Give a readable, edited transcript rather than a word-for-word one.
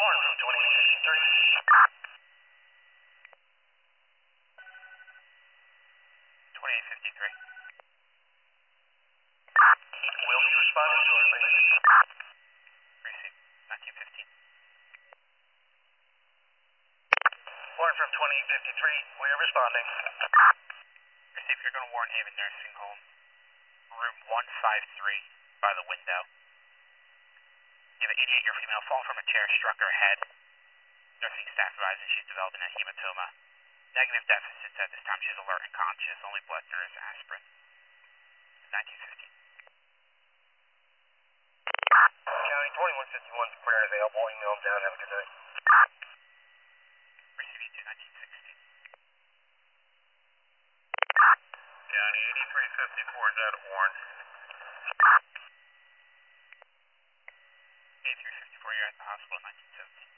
Warren from 2853. 2853. Will be responding shortly. Received. 1915. Warren from 2853. We are responding. Received. You're going to Warren Haven Nursing Home. Room 153 by the window. You have an 88-year female fallen from a chair, struck her head. Nursing staff advising she's developing a hematoma. Negative deficits at this time. She's alert and conscious. Only blood thinners, aspirin. 1915. County 2151's prayer available. Email them down. Have a good night. Receive you 1916. County 8354 is out of Warren. 8354, you're at the hospital, 1917.